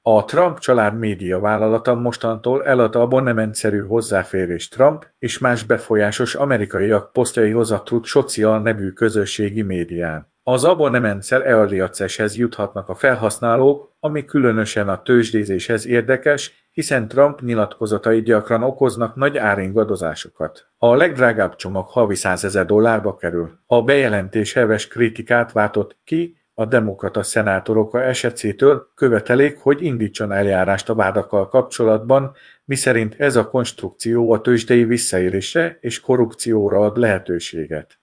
A Trump család médiavállalata mostantól eladta a abonnementszerű hozzáférést Trump és más befolyásos amerikaiak posztjaihoz a Truth Social nevű közösségi médián. Az abonnementszer Early Access-hez juthatnak a felhasználók, ami különösen a tőzsdézéshez érdekes, hiszen Trump nyilatkozatai gyakran okoznak nagy áringadozásokat. A legdrágább csomag havi $100,000 kerül. A bejelentés heves kritikát váltott ki, a demokrata szenátorok esetétől követelik, hogy indítson eljárást a vádakkal kapcsolatban, miszerint ez a konstrukció a tőzsdei visszaélésre és korrupcióra ad lehetőséget.